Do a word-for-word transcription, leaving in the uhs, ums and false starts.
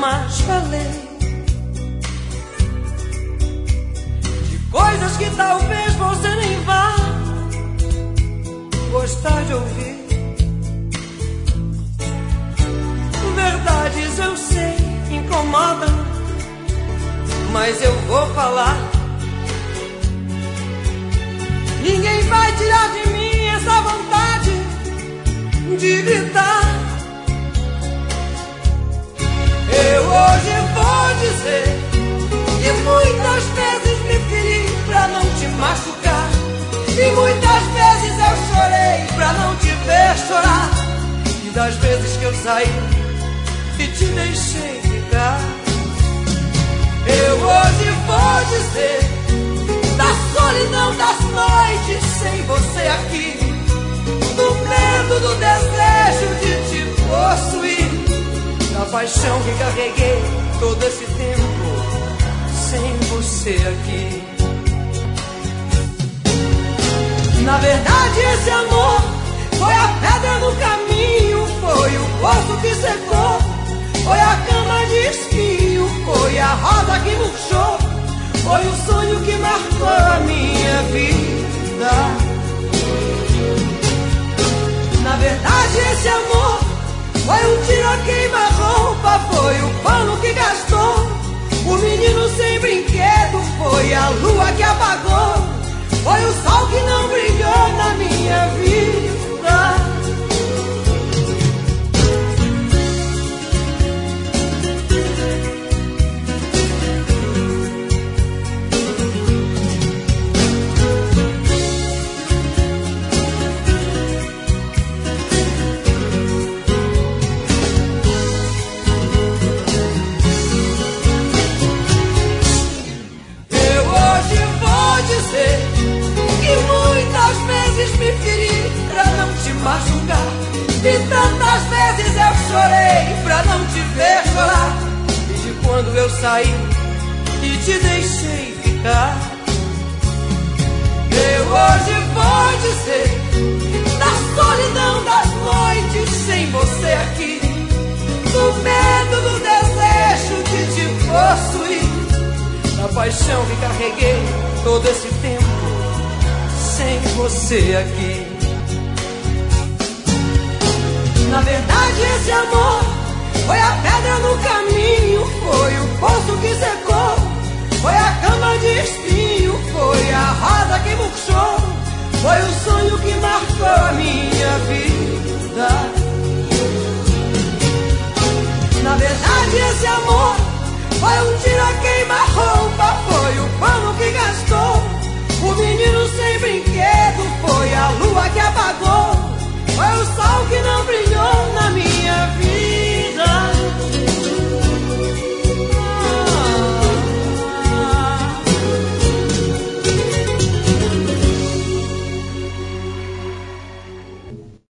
jamais falei, de coisas que talvez você nem vá gostar de ouvir. Verdades eu sei, incomodam, mas eu vou falar. Ninguém vai tirar de mim essa vontade de gritar. Eu hoje vou dizer que muitas vezes me feri pra não te machucar, e muitas vezes eu chorei pra não te ver chorar, e das vezes que eu saí e te deixei ficar. Eu hoje vou dizer da solidão das noites sem você aqui, do medo, do desejo de te possuir, da paixão que carreguei todo esse tempo sem você aqui. Na verdade esse amor foi a pedra no caminho, foi o poço que secou, foi a cama de espinho, foi a roda que murchou, foi o sonho que marcou a minha vida. Na verdade esse amor foi um tiro a queima-roupa, foi o pano que gastou, o menino sem brinquedo, foi a lua que apagou, foi o sol que não brilhou na minha vida. Me feri pra não te machucar, e tantas vezes eu chorei pra não te ver chorar, e de quando eu saí e te deixei ficar. Eu hoje vou dizer da solidão das noites sem você aqui, do medo, do desejo de te possuir, da paixão que carreguei todo esse tempo sem você aqui. Na verdade esse amor foi a pedra no caminho, foi o poço que secou, foi a cama de espinho, foi a roda que murchou, foi o sonho que marcou a minha vida. Na verdade esse amor foi um tiro a queima-roupa, foi o pano que gastou, o menino sem brinquedo, foi a lua que apagou, foi o sol que não